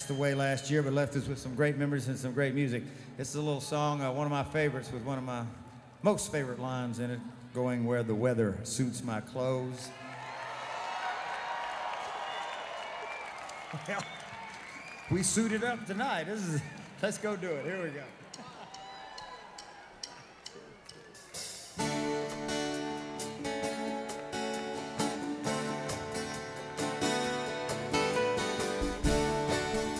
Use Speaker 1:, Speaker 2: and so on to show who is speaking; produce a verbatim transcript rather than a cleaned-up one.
Speaker 1: passed away last year, but left us with some great memories and some great music. It's a little song, uh, one of my favorites, with one of my most favorite lines in it, going where the weather suits my clothes. Well, we suited up tonight. This is, let's go do it. Here we go.